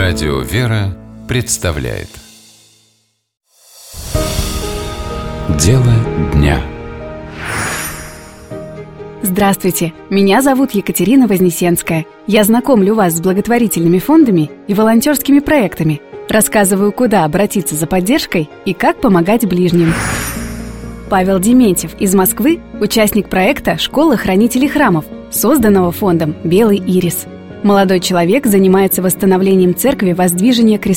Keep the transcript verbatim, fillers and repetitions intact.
Радио «Вера» представляет Дело дня. Здравствуйте, меня зовут Екатерина Вознесенская. Я знакомлю вас с благотворительными фондами и волонтерскими проектами. Рассказываю, куда обратиться за поддержкой и как помогать ближним. Павел Дементьев из Москвы – участник проекта «Школа хранителей храмов», созданного фондом «Белый ирис». Молодой человек занимается восстановлением церкви Воздвижения Креста